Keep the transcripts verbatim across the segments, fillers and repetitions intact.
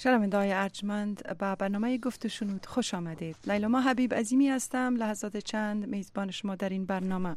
شنونده‌های ارجمند به برنامه گفت و شنود خوش آمدید. لیلا حبیب عظیمی هستم، لحظات چند میزبان شما در این برنامه.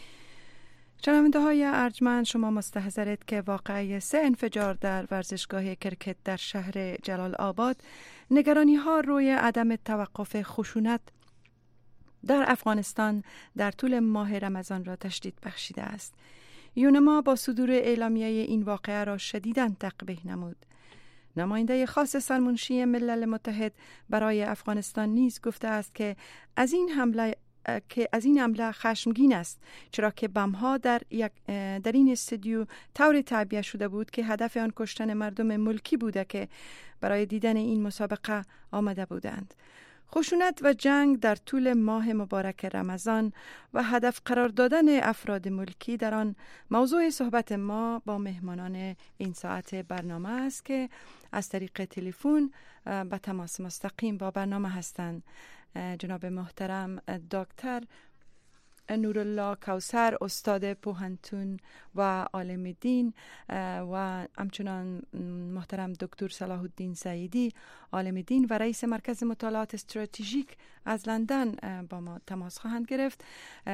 شنونده‌های ارجمند، شما مستحضرید که واقعه سه انفجار در ورزشگاه کرکت در شهر جلال آباد نگرانی ها روی عدم توقف خشونت در افغانستان در طول ماه رمضان را تشدید بخشیده است. یونما با صدور اعلامیه این واقعه را شدیداً تقبیح نمود. نماینده خاص سرمنشی ملل متحد برای افغانستان نیز گفته است که از این حمله که از این حمله خشمگین است، چرا که بم‌ها در یک در این استودیو طور تعبیه شده بود که هدف آن کشتن مردم ملکی بوده که برای دیدن این مسابقه آمده بودند. خشونت و جنگ در طول ماه مبارک رمضان و هدف قرار دادن افراد ملکی در آن موضوع صحبت ما با مهمانان این ساعت برنامه است که از طریق تلفن به تماس مستقیم با برنامه هستند. جناب محترم دکتر نورالله کوثر، استاد پوهنتون و عالم دین، و همچنان محترم دکتر صلاح الدین سعیدی، عالم دین و رئیس مرکز مطالعات استراتژیک از لندن با ما تماس خواهند گرفت.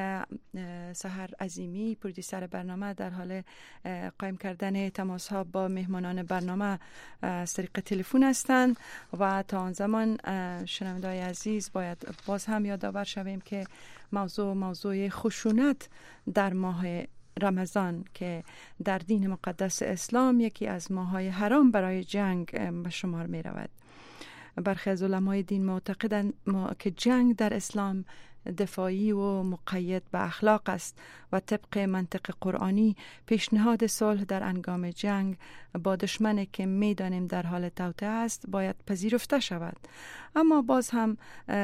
سحر عظیمی، پرودیسر برنامه، در حال قایم کردن تماس ها با مهمانان برنامه از طریق تلفن هستند و تا آن زمان شنونده‌های عزیز باید باز هم یادآور شویم که موضوع موضوع خشونت در ماه رمضان که در دین مقدس اسلام یکی از ماه‌های حرام برای جنگ به شمار می رود. برخی از علمای دین معتقدند که جنگ در اسلام دفاعی و مقید به اخلاق است و طبق منطق قرآنی پیشنهاد صلح در هنگام جنگ با دشمنی که می دانیم در حال توطئه است باید پذیرفته شود. اما باز هم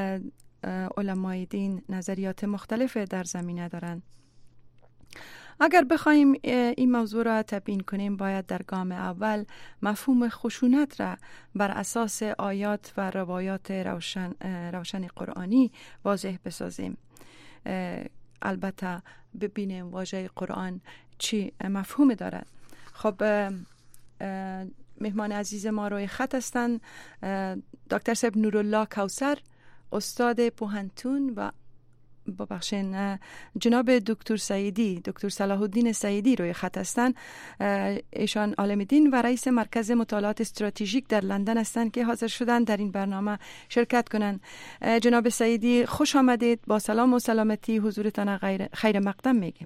علمای دین نظریات مختلف در زمینه دارند. اگر بخوایم این موضوع را تبیین کنیم باید در گام اول مفهوم خشونت را بر اساس آیات و روایات روشن, روشن قرآنی واضح بسازیم. البته ببینیم واژه قرآن چی مفهوم دارد. خب مهمان عزیز ما روی خط هستند دکتر صاحب نورالله کوثر، استاد پوهنتون، و ببخشین جناب دکتر سعیدی، دکتر صلاح الدین سعیدی روی خط هستند. ایشان عالم دین و رئیس مرکز مطالعات استراتژیک در لندن هستند که حاضر شدن در این برنامه شرکت کنند. جناب سعیدی خوش آمدید. با سلام و سلامتی حضورتان خیر مقدم میگیم.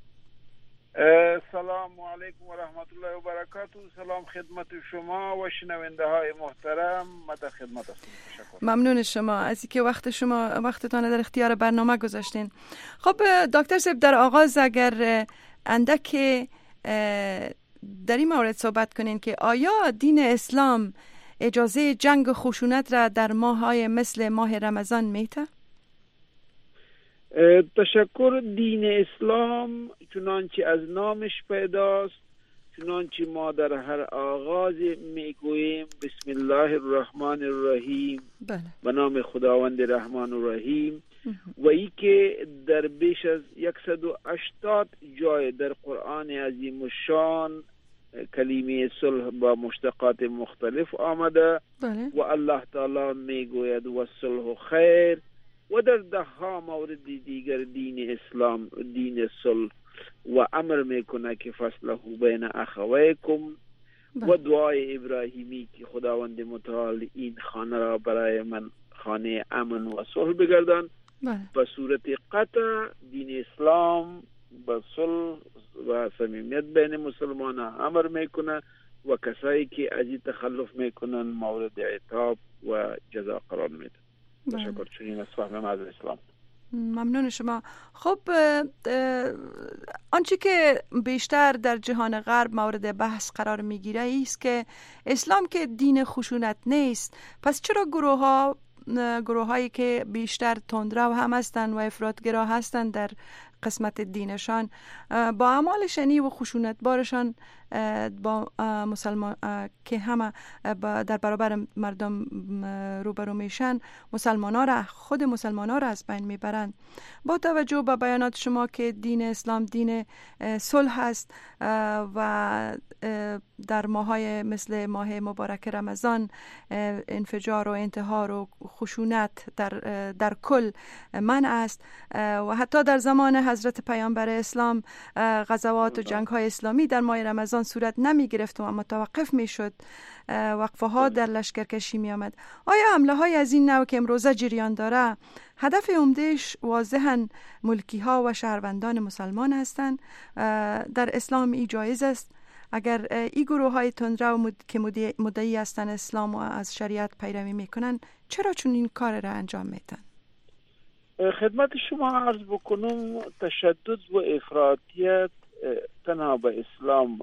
سلام علیکم و رحمت الله و برکاته. سلام خدمت شما و شنونده های محترم. ما در خدمت هستیم. ممنون شما از اینکه وقت شما وقتتان در اختیار برنامه گذاشتین. خب دکتر صاحب، در آغاز اگر اندک در این مورد صحبت کنین که آیا دین اسلام اجازه جنگ و خشونت را در ماه‌های مثل ماه رمضان میده؟ تشکر. دین اسلام چنانچه از نامش پیداست، چنانچه ما در هر آغاز میگوییم بسم الله الرحمن الرحیم، به نام خداوند رحمان الرحیم، و ای که در بیش از صد و هشتاد جای در قرآن عظیم الشان کلمه صلح با مشتقات مختلف آمده. بله. و الله تعالی میگوید و صلح خیر، و در ده ها مورد دیگر دین اسلام دین صلح و امر میکنه که فصله بین اخویکم، و دعای ابراهیمی که خداوند متعال این خانه را برای من خانه امن و صلح بگردان. به صورت قطع دین اسلام به صلح و صمیمیت بین مسلمان امر میکنه و کسایی که از این تخلف میکنن مورد عتاب و جزا قرار میده. تشکر. چنین از فهم از اسلام. ممنون شما. خب آنچه که بیشتر در جهان غرب مورد بحث قرار میگیره است که اسلام که دین خشونت نیست، پس چرا گروه ها گروه هایی که بیشتر تندرو هم هستند و افراطگرا هستند در قسمت دینشان با اعمال شنی و خشونت بارشان با مسلمان که همه در برابر مردم روبرو میشن مسلمان ها را خود مسلمان ها را از بین میبرند. با توجه به بیانات شما که دین اسلام دین صلح است و در ماهای مثل ماه مبارک رمضان انفجار و انتحار و خشونت در در کل منع است و حتی در زمان حضرت پیامبر اسلام غزوات و جنگ های اسلامی در ماه رمضان صورت نمی گرفت و متوقف می شد، وقفه ها در لشکرکشی می آمد. آیا حمله های از این نوع که امروزه جریان داره هدف عمدهش واضحاً ملکی ها و شهروندان مسلمان هستند؟ در اسلام ای جایز است اگر این گروه های تندرو مد... که مدعی هستند اسلام و از شریعت پیروی میکنن چرا چون این کار را انجام میدن؟ خدمت شما عرض بکنم تشدد و افراطیت تنها به اسلام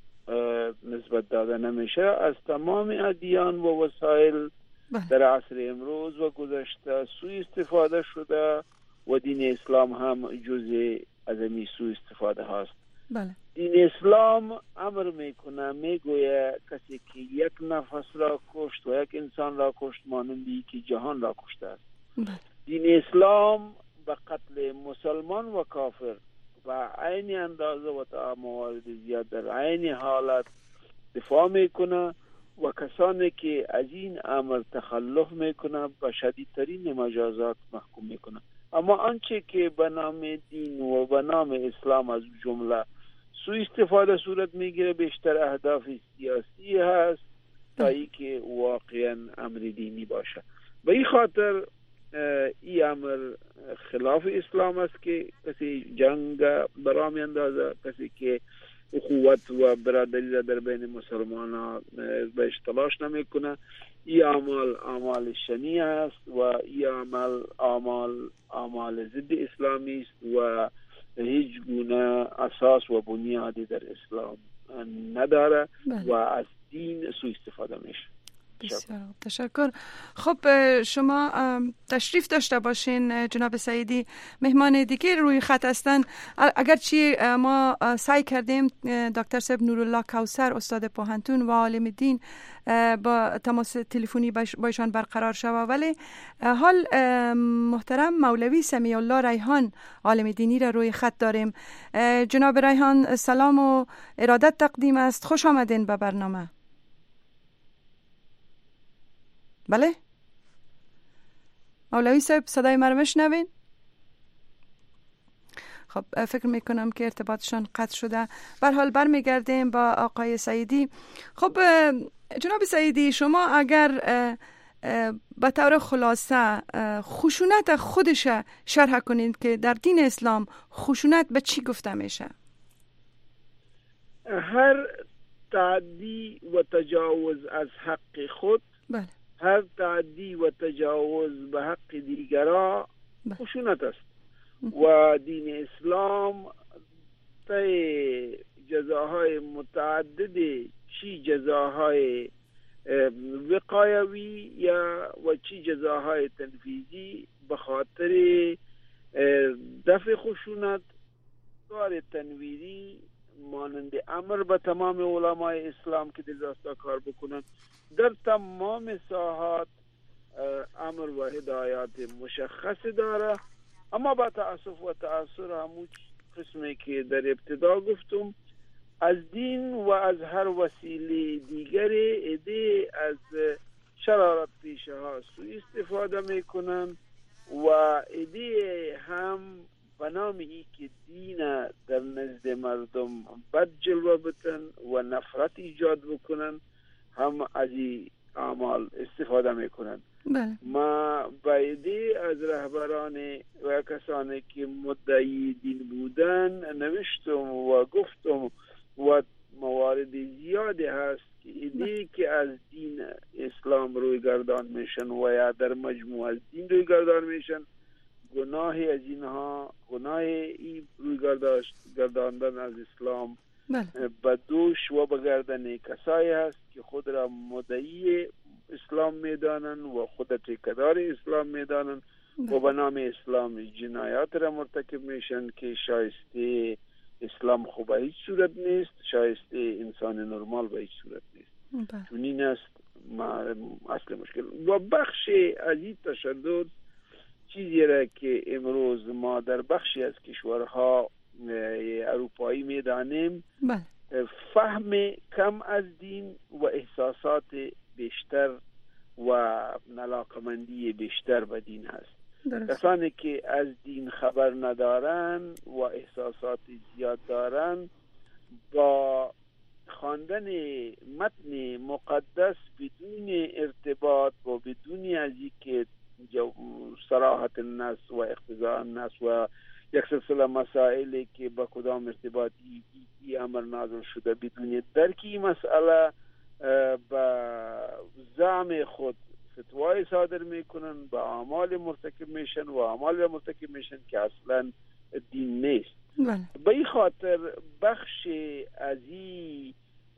نسبت داده نمیشه، از تمام ادیان و وسایل در عصر امروز و گذشته سوء استفاده شده و دین اسلام هم جزء از این سوء استفاده هاست. بله. دین اسلام امر میکنه، میگوید کسی که یک نفس را کشت و یک انسان را کشت مانندی که جهان را کشته است. بله. دین اسلام به قتل مسلمان و کافر و عین اندازه و تا موارد زیاد در عین حالت دفاع میکنه و کسانی که از این امر تخلف میکنه به شدیدترین مجازات محکوم میکنه. اما آنچه که به نام دین و به نام اسلام از جمله سوء استفاده صورت میگیره بیشتر اهداف سیاسی هست تا ای که واقعا امر دینی باشه. به این خاطر این امر خلاف اسلام است که کسی جنگ برا می اندازه، کسی که اخوت و برادری را در بین مسلمان ها بهش تلاش نمی کنه. این اعمال اعمال شنیع است و این اعمال اعمال اعمال ضد اسلامی است و هیچ گونه اساس و بنیادی در اسلام نداره و از دین سوء استفاده میشه. بسیار تشکر. خب شما تشریف داشته باشین جناب سعیدی. مهمان دیگه روی خط هستن. اگرچه ما سعی کردیم دکتر صاحب نورالله کوثر استاد پوهنتون و عالم دین با تماس تلفنی بایشان برقرار شود، ولی حال محترم مولوی سمیع الله ریحان عالم دینی را روی خط داریم. جناب ریحان سلام و ارادت تقدیم است، خوش آمدین به برنامه. بله مولوی صاحب صدای مرا میشنوین؟ خب فکر میکنم که ارتباطشان قطع شده. به هر حال برمیگردیم با آقای سعیدی. خب جناب سعیدی، شما اگر به طور خلاصه خشونت خودش شرح کنید که در دین اسلام خشونت به چی گفته میشه؟ هر تعدی و تجاوز از حق خود، بله، هر تعدی و تجاوز به حق دیگران خشونت است و دین اسلام طی جزاهای متعدد، چی جزاهای وقایوی یا و چی جزاهای تنفیذی به خاطر دفع خشونت کار تنویری مانند امر به تمام علمای اسلام که دلداستا کار بکنن در تمام ساحات امر و هدایات مشخص داره. اما با تأسف و تأثر همون قسمی که در ابتدا گفتم از دین و از هر وسیله دیگری ایده از شرارت پیشه ها سوء استفاده میکنن و ایده هم به نام ای که دین در نزد مردم بد جلوه بتن و نفرت ایجاد بکنن هم از این اعمال استفاده میکنن. بله. ما بایدی از رهبران و کسانی که مدعی دین بودن نوشتم و گفتم و موارد زیادی هست که ایدی که از دین اسلام روی گردان میشن و یا در مجموع از دین روی گردان میشن، گناهی از اینها، گناه این روی گرداندن از اسلام به دوش و به گردن کسایی هست که خود را مدعی اسلام میدانن و خود تکدار اسلام میدانن و به نام اسلام جنایات را مرتکب میشن که شایسته اسلام خوب به هیچ صورت نیست، شایسته انسان نرمال به هیچ صورت نیست. چون این است اصل مشکل. و بخش از این تشدد چیزی را که امروز ما در بخشی از کشورها اروپایی میدانیم، فهم کم از دین و احساسات بیشتر و علاقمندی بیشتر به دین هست. کسانی که از دین خبر ندارن و احساسات زیاد دارن، با خواندن متن مقدس بدون ارتباط و بدون از اینکه صراحت النص و اقتضاء النص و یک سلسله مسائلی که با کدام ارتباط ای, ای, ای امر نازل شده بدون درکی مسئله، با زعم خود فتوای صادر میکنن، با اعمال مرتکب میشن و اعمال مرتکب میشن که اصلا دین نیست. به این خاطر بخش از این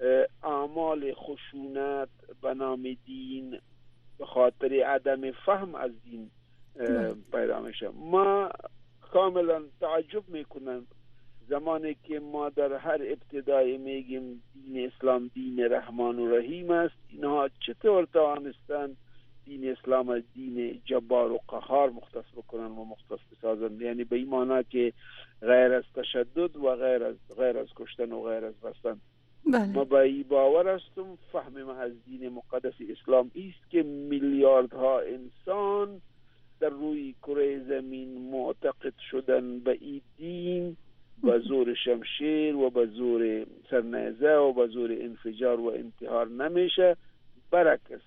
اعمال خشونت به نام دین به خاطر عدم فهم از دین پیدا میشه. ما کاملا تعجب میکنم زمانی که ما در هر ابتدای میگیم دین اسلام دین رحمان و رحیم است، اینها چطور توانستند دین اسلام از دین جبار و قهار مختص بکنن و مختص بسازن؟ یعنی به این معنی که غیر از تشدد و غیر از غیر از کشتن و غیر از بستن. ما با این باور هستم فهم ما از دین مقدس اسلام است که میلیاردها انسان در روی کره زمین معتقد شدن به این دین با زور شمشیر و با زور سرنیزه و با زور انفجار و انتحار نمیشه. برعکس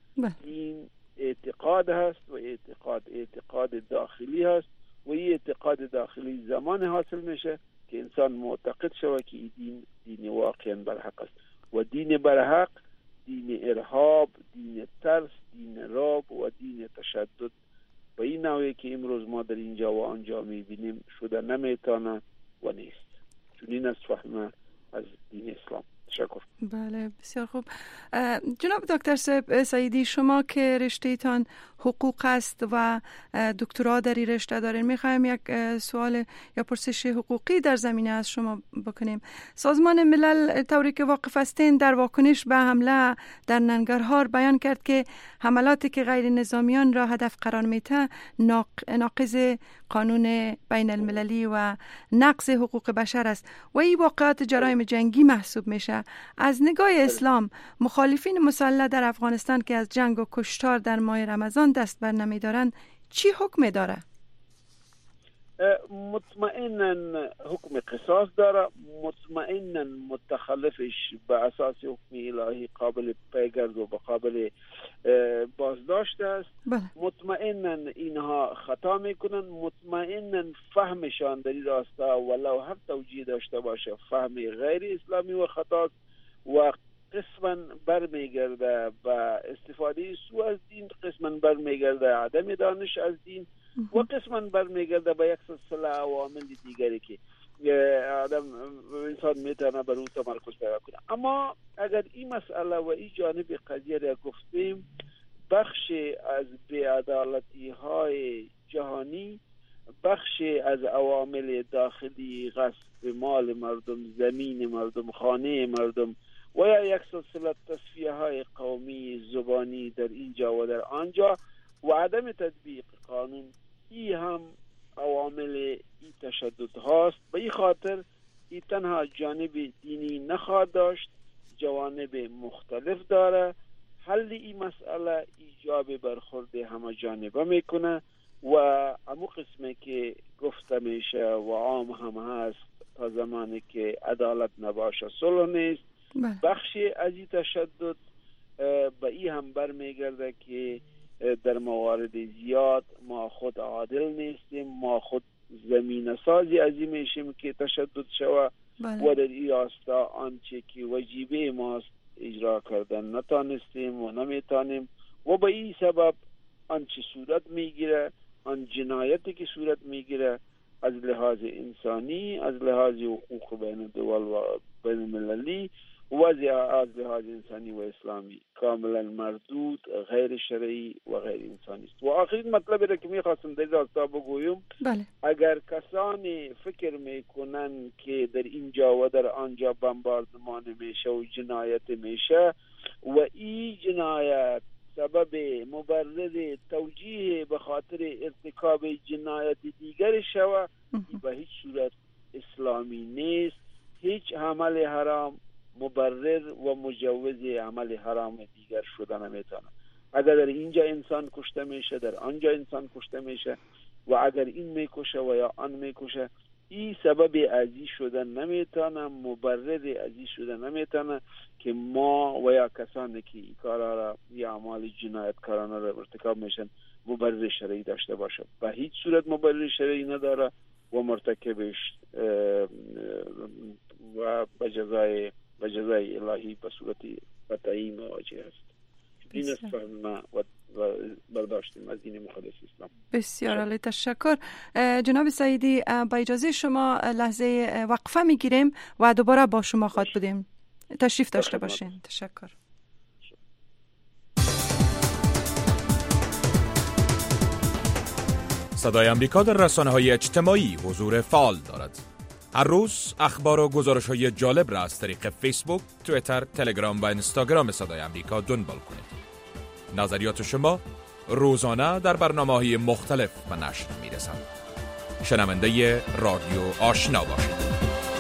این اعتقاد هست و اعتقاد اعتقاد داخلی هست و این اعتقاد داخلی زمان حاصل میشه که انسان معتقد شود که این دین دین واقعا برحق است. و دین برحق دین ارهاب، دین ترس، دین رعب و دین تشدد به این نوعی که امروز ما در اینجا و آنجا میبینیم شده نمیتونه و نیست. چون این است فهم از دین اسلام. تشکر. بله بسیار خوب. جناب دکتر سعیدی، شما که رشته تان حقوق است و دکترا در این رشته دارین، میخوایم یک سوال یا پرسش حقوقی در زمینه از شما بکنیم. سازمان ملل طوری که واقف هستین در واکنش به حمله در ننگرهار بیان کرد که حملاتی که غیر نظامیان را هدف قرار میده ناقض قانون بین المللی و نقض حقوق بشر است و این واقعات جرایم جنگی محسوب میشه. از نگاه اسلام مخالفین مسلح در افغانستان که از جنگ و کشتار در ماه رمضان دست بر نمیدارن چی حکم داره؟ مطمئنا حکم قصاص داره. مطمئنا متخلفش به اساس حکم الهی قابل پیگرد و قابل بازداشت است. مطمئنا اینها خطا میکنن. مطمئنا فهمشان در این راستا ولو هر توجیه داشته باشه فهم غیر اسلامی و خطاست و قسما برمیگرده به استفاده سو از دین، قسما برمیگرده عدم دانش از دین و قسما برمیگرده به یک سلسله عوامل دیگری که آدم انسان میتونه بر او تمرکز پیدا کنه. اما اگر این مسئله و این جانب قضیه را گفتیم، بخش از بی‌عدالتی های جهانی، بخش از عوامل داخلی، غصب مال مردم، زمین مردم، خانه مردم و یا یک سلسله تصفیه های قومی زبانی در اینجا و در آنجا و عدم تطبیق قانون، این هم عوامل این تشدد هاست. به این خاطر این تنها جانب دینی نخواهد داشت، جوانب مختلف داره. حل این مسئله ایجاب برخورد همه جانبه میکنه و امو قسمه که گفته میشه و عام هم هست تا زمانی که عدالت نباشه صلح نیست. بخشی از این تشدد به این هم برمیگرده که در موارد زیاد ما خود عادل نیستیم، ما خود زمین سازی از این میشیم که تشدد شوه و در این راستا آنچه که واجبه ماست اجرا کردن نتانستیم و نمیتانیم و به این سبب آنچه صورت میگیره، آن جنایتی که صورت میگیره از لحاظ انسانی، از لحاظ حقوق بین الدول و بین المللی وضع از لحاظ انسانی و اسلامی کاملا مردود، غیر شرعی و غیر انسانی است. و آخرین مطلبی را که میخواستم در راستا بگویم، بله. اگر کسانی فکر میکنن که در اینجا و در آنجا بمباردمان میشه و جنایت میشه و این جنایت سبب مبرر توجیه به خاطر ارتکاب جنایت دیگر شوه، به هیچ صورت اسلامی نیست. هیچ عمل حرام مبرر و مجوز عمل حرام دیگر شده نمیتونه. اگر در اینجا انسان کشته میشه، در آنجا انسان کشته میشه و اگر این میکشه و یا آن میکشه، این سبب ازی شدن نمیتونه، مبرر ازی شدن نمیتونه که ما و یا کسانی که این کارا را یا اعمال جنایتکارانه را ارتکاب میشن مبرر شرعی داشته باشه. به هیچ صورت مبرر شرعی نداره و مرتکبش و به جزای به جزای الهی به صورت قطعی مواجه است. این است فهم و برداشتیم از دین مقدس اسلام. بسیار عالی، تشکر. جناب سعیدی، با اجازه شما لحظه وقفه میگیریم و دوباره با شما خواهد بودیم. تشریف داشته باشین. تشکر. صدای امریکا در رسانه‌های اجتماعی حضور فعال دارد. هر روز اخبار و گزارش‌های جالب را از طریق فیسبوک، توییتر، تلگرام و اینستاگرام صدای امریکا دنبال کنید. نظریات شما روزانه در برنامه‌های مختلف به نشر می‌رسند. شنونده رادیو آشنا باشید.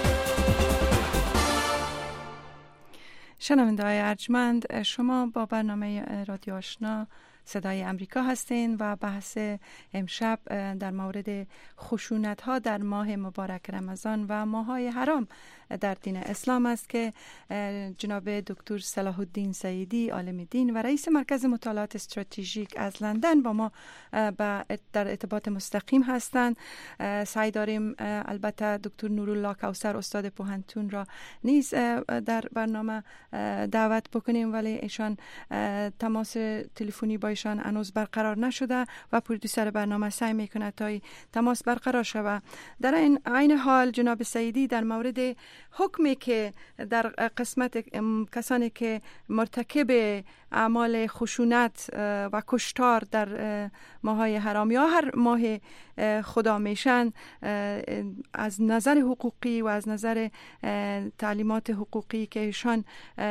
شنونده های ارجمند، شما با برنامه رادیو آشنا صدای امریکا هستین و بحث امشب در مورد خشونت ها در ماه مبارک رمضان و ماهای حرام در دین اسلام است که جناب دکتر صلاح الدین سعیدی عالم دین و رئیس مرکز مطالعات استراتژیک از لندن با ما در ارتباط مستقیم هستند. سعی داریم البته دکتر نورالله کوثر استاد پوهنتون را نیز در برنامه دعوت بکنیم، ولی ایشان تماس تلفنی با ایشان هنوز برقرار نشده و پرودوسر برنامه سعی میکنه تا تماس برقرار شود. در این عین حال جناب سعیدی در مورد حکمی که در قسمت کسانی که مرتکب اعمال خشونت و کشتار در ماهای حرام یا هر ماه خدا میشن، از نظر حقوقی و از نظر تعلیمات حقوقی که ایشان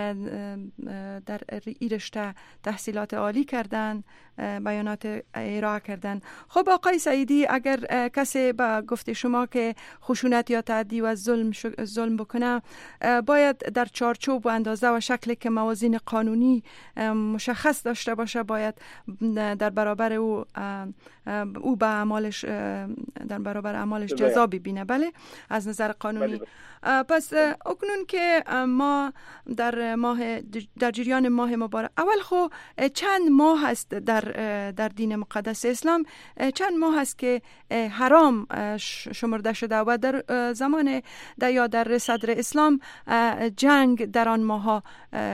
در این رشته تحصیلات عالی کردن بیانات ارائه کردن. خب آقای سعیدی، اگر کسی با گفته شما که خشونت یا تعدی و ظلم ظلم بکنه، باید در چارچوب و اندازه و شکلی که موازین قانونی مشخص داشته باشه، باید در برابر او او به اعمالش در برابر اعمالش جزا ببینه. بله، از نظر قانونی. بله. پس اکنون که ما در ماه در جریان ماه مبارک، اول خو چند ماه هست در در دین مقدس اسلام، چند ماه هست که حرام شمرده شده و در زمان در یا در صدر اسلام جنگ در آن ماه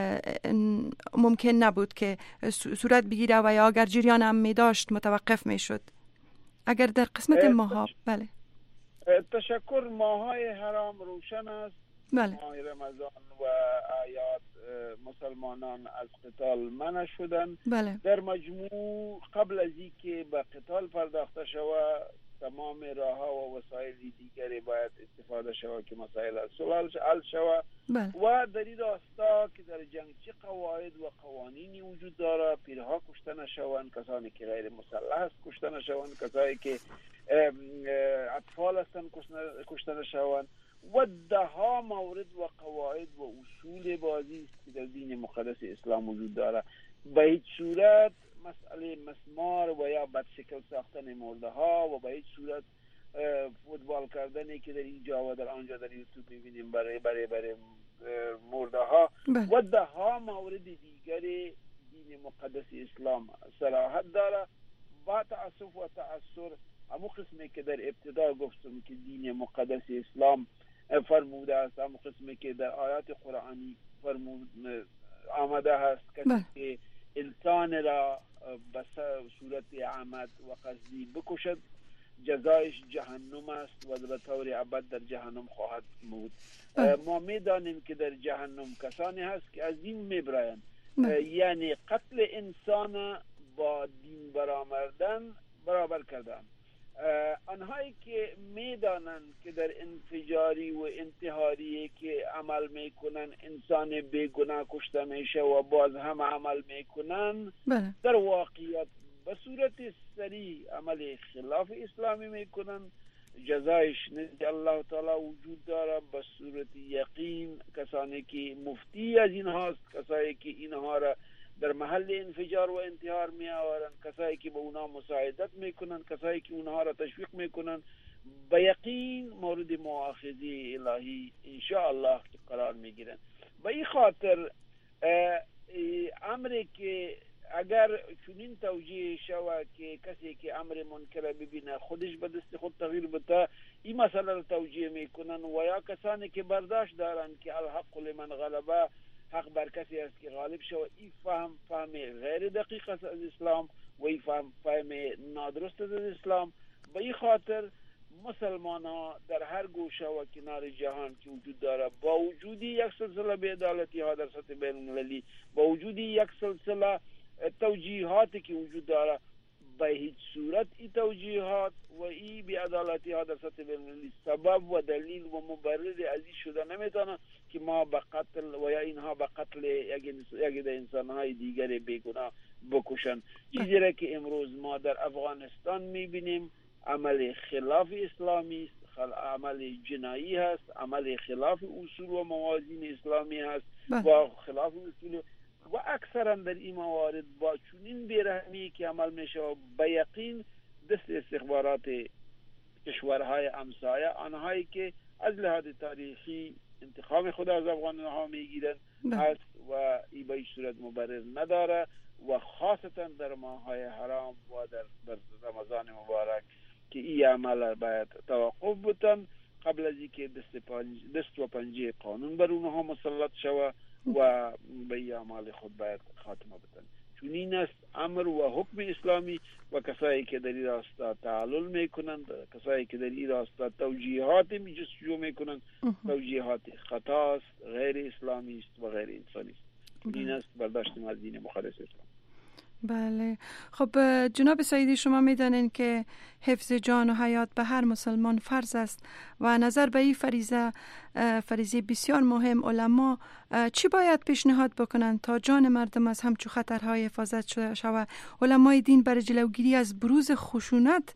ممکن نبود که صورت بگیره و یا اگر جریان هم می داشت متوقف می شد. اگر در قسمت ماه، بله. تشکر. ماهای حرام روشن است. بله. ماه رمضان و آیات مسلمانان از قتال منع شدن. بله. در مجموع قبل از اینکه به قتال پرداخته شود، تمام راهها و وسایل دیگری باید استفاده شود که مسائل صلح حل شود. بله. و در این راستا که در جنگ چه قواعد و قوانینی وجود داره، پیرها کشته نشوند، کسانی که غیر مسلح است کشته نشوند، کسانی که اطفال هستند کشته نشوند و ده ها مورد و قواعد و اصول بازی است که در دین مقدس اسلام وجود داره. به هیچ صورت مسئله مسمار و یا بدشکل ساختن مرده ها و به هیچ صورت فوتبال کردنی که در اینجا و در آنجا در یوتیوب میبینیم برای برای برای مرده ها و ده ها مورد دیگر دین مقدس اسلام صراحت داره. با تأسف و تأثر همون قسمی که در ابتدا گفتم که دین مقدس اسلام فرموده است، همون قسمی که در آیات قرآنی فرمود آمده هست، کسی که انسان را به صورت عمد و قصدی بکشد جزایش جهنم است و به طور ابد در جهنم خواهد بود. ما میدانیم که در جهنم کسانی هست که از دین میبرند، یعنی قتل انسان با دین برآوردن برابر کردن. آنهایی که میدانند که در انفجاری و انتحاری که عمل میکنن انسان بیگناه کشته میشه و باز هم عمل میکنن، در واقعیت به صورت سریع عمل خلاف اسلامی میکنن. جزایش نزد الله تعالی وجود داره به صورت یقین. کسانی که مفتی از اینها هست، کسانی که اینها را در محل انفجار و انتحار می آورند، کسایی که به اونا مساعدت میکنن، کسایی که اونها را تشویق میکنن، به یقین مورد مؤاخذه الهی ان شاء الله قرار میگیرن. به این خاطر امری که اگر چنین توجیه شود که کسی که امر منکر ببینه خودش به دست خود تغییر بده، این مسئله را توجیه میکنن. و یا کسانی که برداشت دارند که الحق لمن غلبه، حق بر کسی است که غالب شود، این فهم فهم غیر دقیق است از اسلام و این فهم فهم نادرست از اسلام. به این خاطر مسلمان ها در هر گوشه و کنار جهان که وجود داره، با وجودی یک سلسله بی‌عدالتی ها در سطح بین المللی، با وجودی یک سلسله توجیهاتی که وجود داره، به هیچ صورت این توجیهات و این بی‌عدالتی ها در سطح بین المللی سبب و دلیل و مبرر از این شده نمیتونه که ما به قتل و یا اینها به قتل یک انسان های دیگر بیگناه بکشن. چیزی را که امروز ما در افغانستان میبینیم عمل خلاف اسلامی است، عمل جنایی هست، عمل خلاف اصول و موازین اسلامی هست و خلاف اصول و اکثرا در این موارد با چنین بیرحمی که عمل میشه و به یقین دست استخبارات کشورهای همسایه، آنهایی که از لحاظ تاریخی انتخاب خود از افغان ها میگیرن هست و این به هیچ صورت مبرر نداره و خاصتا در ماههای حرام و در, در رمضان مبارک که این عمل باید توقف بتن قبل از اینکه دست, پنج دست و پنجه قانون بر اونها مسلط شود و به این اعمال خود باید خاتمه بدن. چون این است امر و حکم اسلامی و کسایی که در این راستا تعلل میکنند، کسایی که در این راستا توجیهات جستجو میکنند، توجیهات خطاست، غیر اسلامی است و غیر انسانی است. چون این است برداشت از دین مخالف اسلام. بله. خب جناب سعیدی، شما میدانین که حفظ جان و حیات به هر مسلمان فرض است و نظر به این فریضه فریضه بسیار مهم، علما چی باید پیشنهاد بکنند تا جان مردم از همچو خطرهای حفاظت شود؟ علمای دین برای جلوگیری از بروز خشونت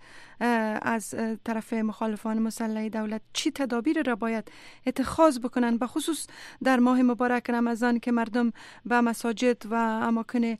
از طرف مخالفان مسلح دولت چی تدابیر را باید اتخاذ بکنند، به خصوص در ماه مبارک رمضان که مردم به مساجد و اماکن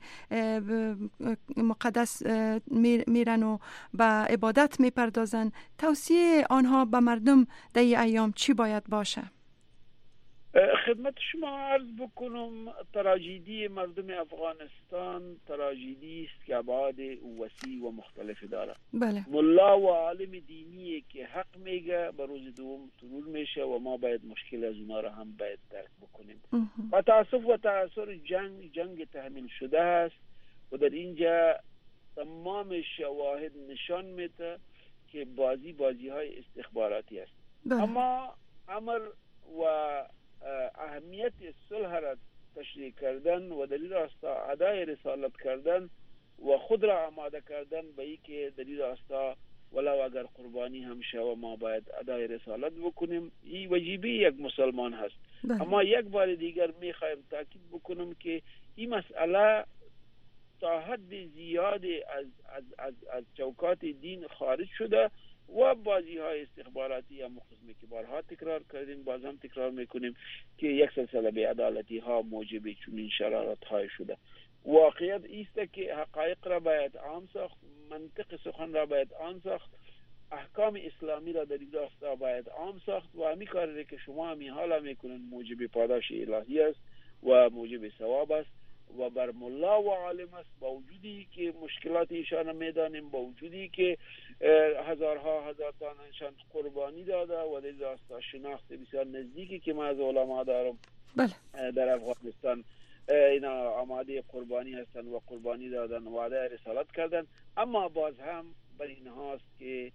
مقدس میرن و به عبادت میپردازن؟ توصیه آنها به مردم در این ایام چی باید باشه؟ خدمت شما عرض بکنم تراژدی مردم افغانستان تراژدی است که ابعاد وسیع و مختلف داره. بله. ملا و عالم دینی که حق میگه به روز دوم ترور میشه و ما باید مشکل از اونا را هم باید درک بکنیم. و تاسف و تأثیر جنگ جنگ تحمیل شده است و در اینجا تمام شواهد نشان میده که بازی بازی های استخباراتی است. بله. اما امر و اهمیت صلح را تشریح کردن و در این راستا ادای رسالت کردن و خود را آماده کردن به این که در این راستا ولو اگر قربانی هم شود ما باید ادای رسالت بکنیم، این واجبی یک مسلمان هست. ده. اما یک بار دیگر میخوایم تاکید بکنم که این مسئله تا حد زیاد از از از از چوکات دین خارج شده و بازی های استخباراتی هم مخصوص که بارها تکرار کردیم، باز هم تکرار میکنیم که یک سلسله بی‌عدالتی ها موجب چنین شرارت های شده. واقعیت ایست که حقایق را باید عام ساخت، منطق سخن را باید عام ساخت، احکام اسلامی را در این راستا باید عام ساخت و همین کاری که شما همین حالا میکنن موجب پاداش الهی است و موجب ثواب است و بر ملا و عالم است. با وجودی که مشکلات ایشان میدانیم، با وجودی که هزارها هزار تانشان قربانی داده و در راستا شناخت بسیار نزدیکی که من از علما دارم بله. در افغانستان اینا آماده قربانی هستن و قربانی دادن و وعده رسالت کردن، اما باز هم بر اینهاست که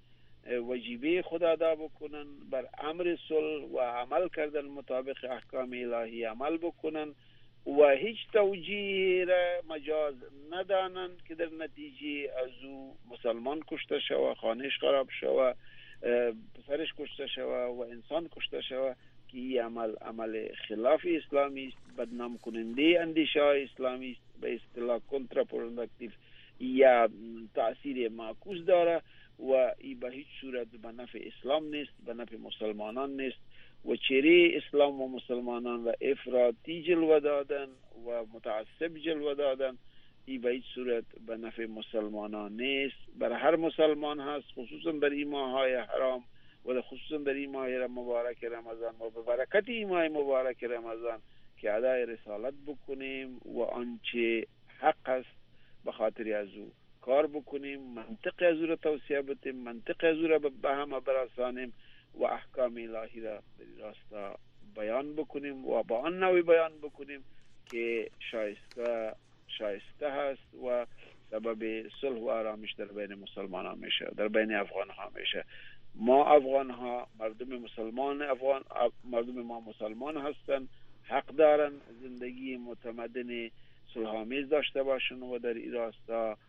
وجیبه خود ادا بکنن، بر امر صلح و عمل کردن مطابق احکام الهی عمل بکنن و هیچ توجیه را مجاز ندانن که در نتیجه از او مسلمان کشته شوه، خانهش خراب شوه، پسرش کشته شوه و انسان کشته شوه که این عمل عمل خلاف اسلامی است، بدنام کننده اندیشه های اسلامی است، به اصطلاح کنتراپروداکتیو یا تاثیر معکوس داره و این به هیچ صورت به نفع اسلام نیست، به نفع مسلمانان نیست و چهره اسلام و مسلمانان و افراطی جلوه دادن و متعصب جلوه دادن این به هیچ صورت به نفع مسلمانان نیست. برای هر مسلمان هست، خصوصا در این ماه‌های حرام و خصوصا در این ماه مبارک رمضان و به برکت این ماه مبارک رمضان که ادای رسالت بکنیم و آنچه حق است به خاطر از او کار بکنیم، منطق از او را توصیه بدیم، منطق از او را به همه برسانیم و احکام الهی را در راستا بیان بکنیم و با آن نوع بیان بکنیم که شایسته شایسته هست و سبب صلح و آرامش در بین مسلمانان میشه، در بین افغان ها میشه. ما افغان ها، مردم مسلمان افغان، مردم ما مسلمان هستن، حق دارن زندگی متمدن صلح‌آمیز داشته باشن و در این راستا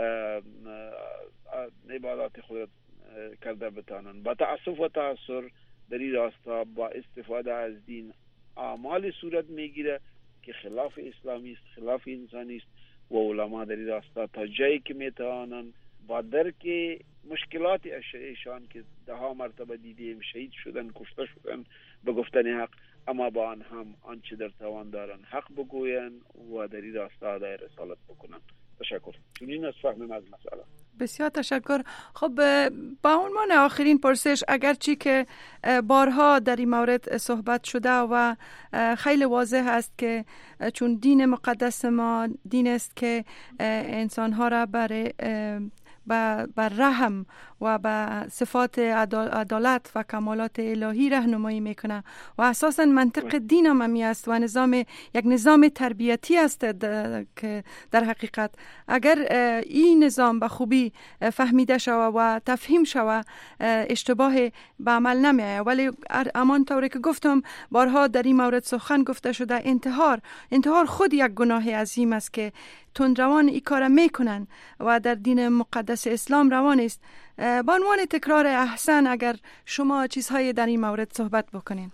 عبادات خود کرده بتانن. با تأسف و تأثر در این راستا با استفاده از دین اعمال صورت میگیره که خلاف اسلامی است، خلاف انسانی است و علما در این راستا تا جایی که میتوانن با درک مشکلات ایشان که ده ها مرتبه دیدیم شهید شدن، کشته شدن به گفتن حق، اما با آن هم آنچه در توان دارن حق بگوین و در این راستا ادای رسالت بکنن. تشکر. چنین از فهم از مسئله. بسیار تشکر. خب با عنوان آخرین پرسش، اگرچه که بارها در این مورد صحبت شده و خیلی واضح است که چون دین مقدس ما دین است که انسانها را برای بر رحم و به صفات عدالت و کمالات الهی راهنمایی میکنه و اساساً منطق دین هم همی است و نظام یک نظام تربیتی است که در حقیقت اگر این نظام به خوبی فهمیده شود و تفهیم شود اشتباه به عمل نمیآید. ولی امان طوری که گفتم بارها در این مورد سخن گفته شده، انتحار انتحار خود یک گناه عظیم است که تندروان این کار میکنن و در دین مقدس اسلام روان است. با عنوان تکرار احسن اگر شما چیزهایی در این مورد صحبت بکنین.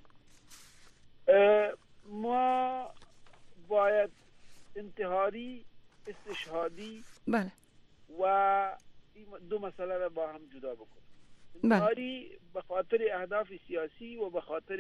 ما باید انتحاری، استشهادی بله و دو مسئله را با هم جدا بکنیم. انتحاری به خاطر اهداف سیاسی و به خاطر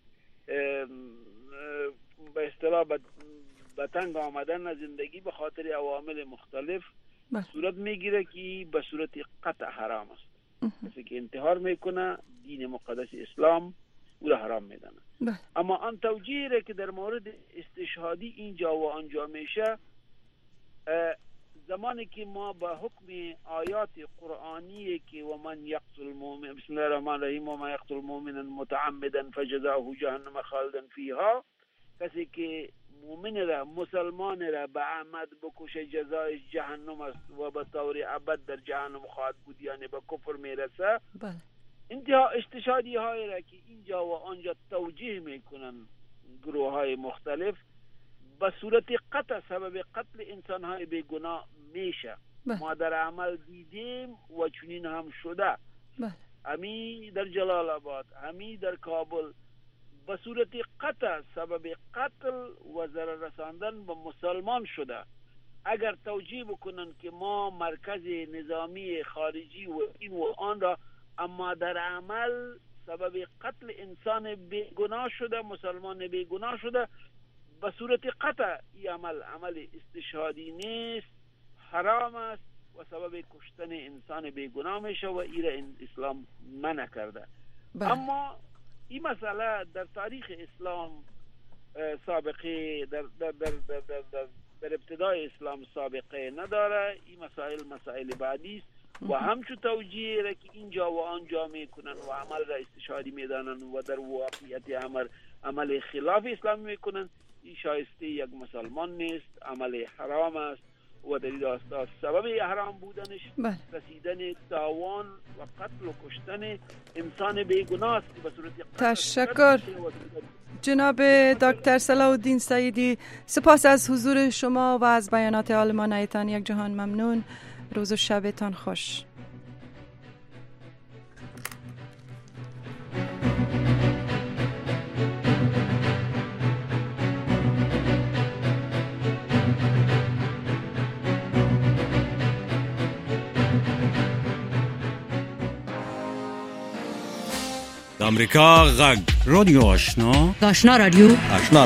به اصطلاح به تنگ آمدن از زندگی به خاطر عوامل مختلف بله. صورت میگیره که به صورت قطع حرام است. کسی که انتحار میکنه دین مقدس اسلام او را حرام میدانه. بله. اما آن توجیه که در مورد استشهادی اینجا و آنجا میشه، زمانی که ما با حکم آیات قرآنی که و من یقتل المؤمن بسم الله الرحمن الرحیم و من یقتل المؤمن متعمدا فجزاؤه جهنم خالدا فیها، کسی که مؤمن را مسلمان را به عمد بکشه جزایش جهنم است و به طور ابد در جهنم خواهد بود، یعنی به کفر میرسه. بله. انتها استشهادی های را که اینجا و آنجا توجیه میکنن گروه های مختلف به صورت قطع سبب قتل انسان های بیگناه میشه. بله. ما در عمل دیدیم و چنین هم شده. بله. همی در جلال آباد، همی در کابل به صورت قطع سبب قتل و ضرر رساندن به مسلمان شده. اگر توجیه بکنن که ما مرکز نظامی خارجی و این و آن را، اما در عمل سبب قتل انسان بیگناه شده، مسلمان بیگناه شده، به صورت قطع این عمل عمل استشهادی نیست، حرام است و سبب کشتن انسان بیگناه میشه و ایره اسلام منع کرده. بله. اما این مسئله در تاریخ اسلام سابقه در در در در, در, در, در ابتدای اسلام سابقه نداره. این مسائل مسائل بعدی است و همچون توجیه را که اینجا و آنجا میکنن و عمل را استشهادی میدانن و در واقعیت عمل عمل خلاف اسلام میکنن، این شایسته یک مسلمان نیست، عمل حرام است و در این راستا سبب احرام بودنش بله. رسیدن تاوان و قتل و کشتن انسان بیگناه است به صورت تشکر جناب دکتر صلاح الدین سعیدی. سپاس از حضور شما و از بیانات عالمانه‌تان. یک جهان ممنون. روز و شبتان خوش. امریکا غږ رادیو آشنا آشنا رادیو آشنا